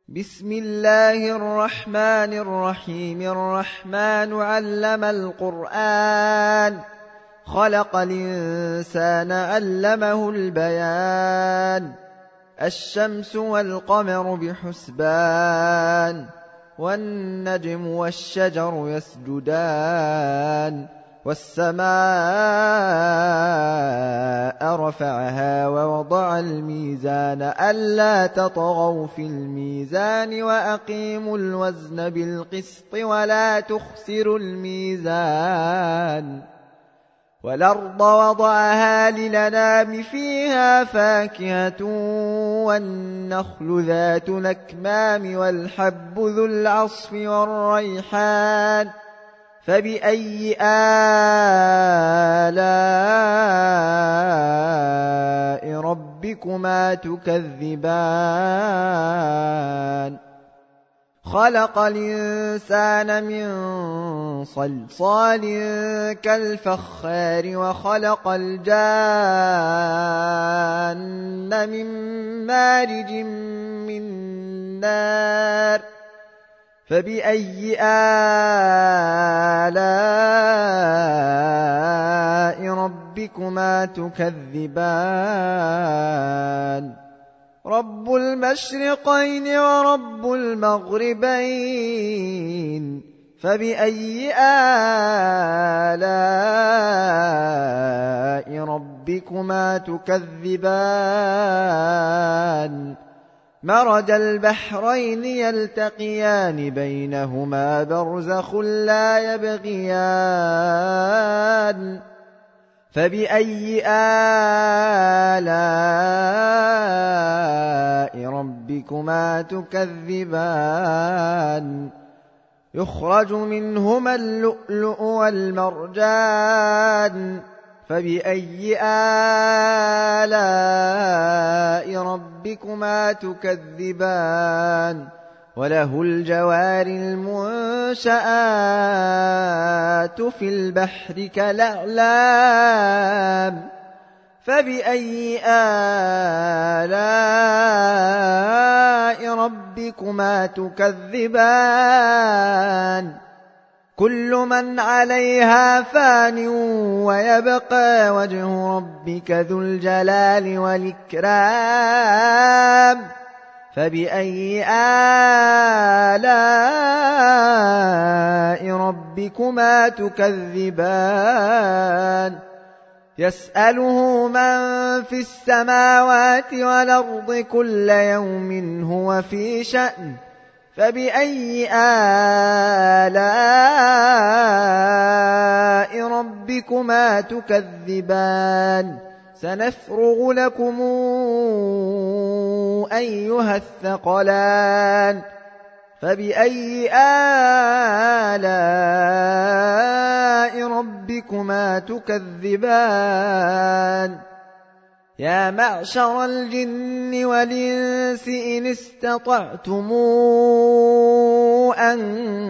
بسم الله الرحمن الرحيم. الرحمن علم القرآن، خلق الإنسان علمه البيان. الشمس والقمر بحسبان، والنجم والشجر يسجدان. والسماء رفعها ووضع الميزان ألا تطغوا في الميزان وأقيموا الوزن بالقسط ولا تخسروا الميزان. والأرض وضعها للأنام فيها فاكهة والنخل ذات الأكمام والحب ذو العصف والريحان. فبأي آلاء ربكما تكذبان؟ خلق الإنسان من صلصال كالفخار، وخلق الجان من مارج من نار. فبأي آلاء ربكما تكذبان؟ رب المشرقين ورب المغربين. فبأي آلاء ربكما تكذبان؟ مرج البحرين يلتقيان بينهما برزخ لا يبغيان. فبأي آلاء ربكما تكذبان؟ يخرج منهما اللؤلؤ والمرجان. فبأي آلاء ربكما تكذبان؟ وله الجوار المنشآت في البحر كالأعلام. فبأي آلاء ربكما تكذبان؟ كل من عليها فان ويبقى وجه ربك ذو الجلال والإكرام. فبأي آلاء ربكما تكذبان؟ يسأله من في السماوات والأرض كل يوم هو في شأن. فبأي آلاء ربكما تكذبان؟ سنفرغ لكم أيها الثقلان. فبأي آلاء ربكما تكذبان؟ يا معشر الجن والإنس إن استطعتم أن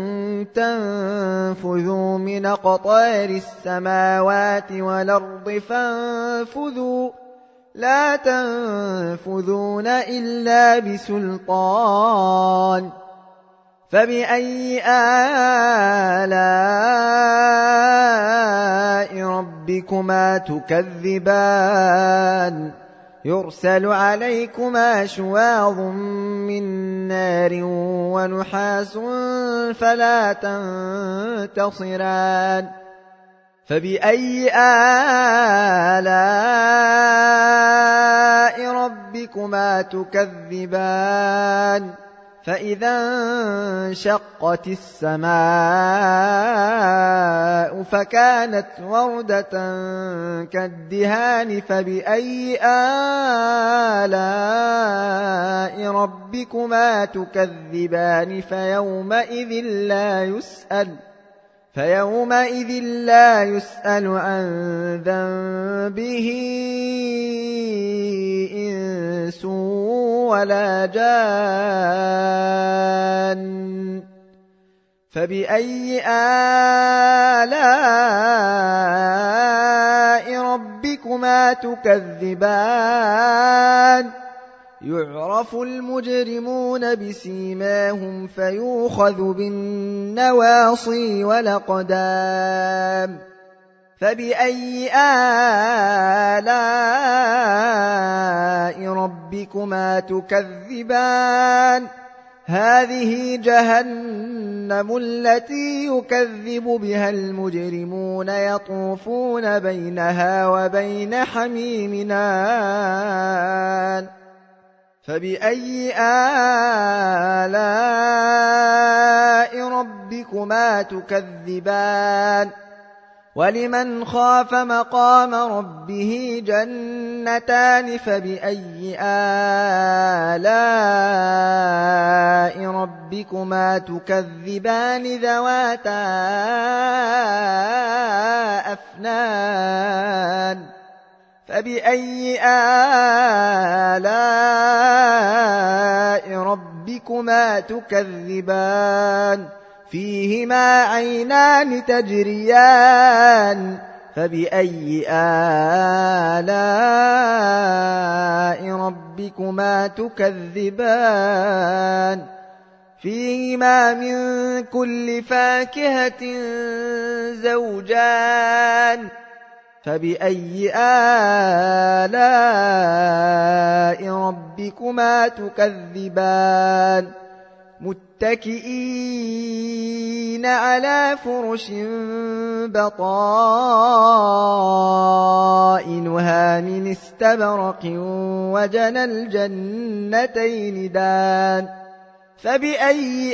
تنفذوا من أقطار السماوات والأرض فانفذوا، لا تنفذون إلا بسلطان. فبأي آلاء ربكما تكذبان؟ يرسل عليكما شواظ من نار ونحاس فلا تنتصران. فبأي آلاء ربكما تكذبان؟ فإذا انشقت السماء فكانت وردة كالدهان. فبأي آلاء ربكما تكذبان؟ فيومئذ لا يسأل عن ذنبه إنس ولا جان. فبأي آلاء ربكما تكذبان؟ يعرف المجرمون بسيماهم فيؤخذ بالنواصي والأقدام فبأي آلاء ربكما تكذبان هذه جهنم التي يكذب بها المجرمون يطوفون بينها وبين حميم آن فبأي آلاء ربكما تكذبان ولمن خاف مقام ربه جنتان فبأي آلاء ربكما تكذبان ذواتا أفنان فبأي آلاء ربكما تكذبان فيهما عينان تجريان فبأي آلاء ربكما تكذبان فيهما من كل فاكهة زوجان فبأي آلاء ربكما تكذبان متكئين على فرش بطائنها من استبرق وجنى الجنتين دان فبأي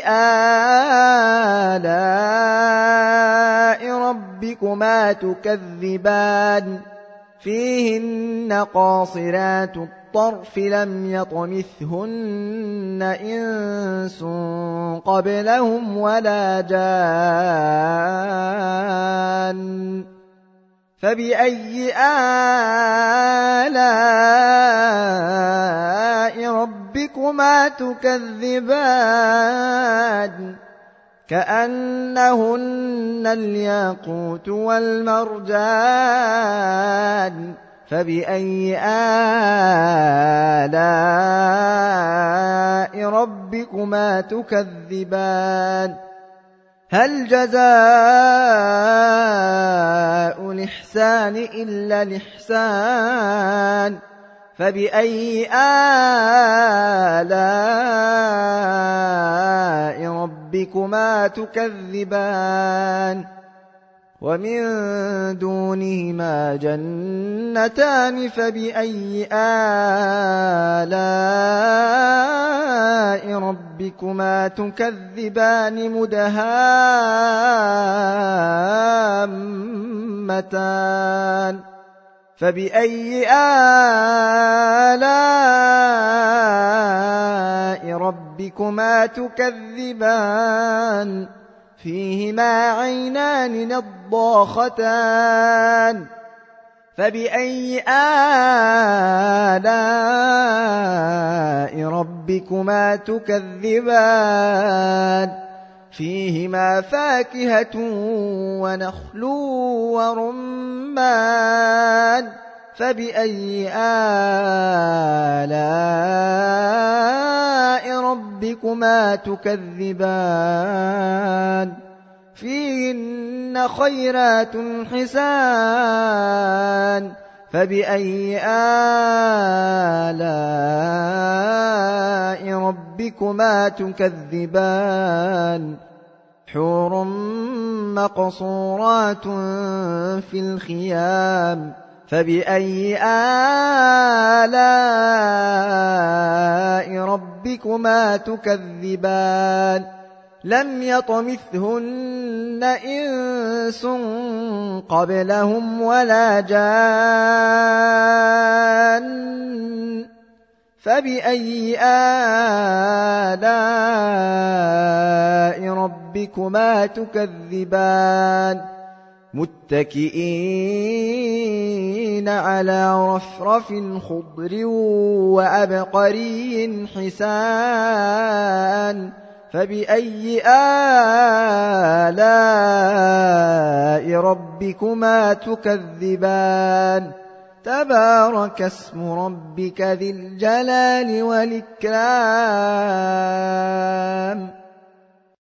آلاء ربكما تكذبان فيهن قاصرات الطرف لم يطمثهن إنس قبلهم ولا جان فبأي آلاء ربكما تكذبان كأنهن الياقوت والمرجان فبأي آلاء ربكما تكذبان هل جزاء الإحسان إلا الإحسان فبأي آلاء ربكما تكذبان ومن دونهما جنتان فبأي آلاء ربكما تكذبان مدهامتان فبأي آلاء ربكما تكذبان فيهما عينان نضاختان فبأي آلاء ربكما تكذبان فيهما فاكهة ونخل ورمان فبأي آلاء ربكما تكذبان فيهن خيرات حسان فبأي آلاء ربكما تكذبان حور مقصورات في الخيام فبأي آلاء ربكما تكذبان لم يطمثهن إنس قبلهم ولا جان فبأي آلاء ربكما تكذبان متكئين على رفرف خضر وعبقري حسان فبأي آلاء ربكما تكذبان تبارك اسم ربك ذي الجلال والإكرام.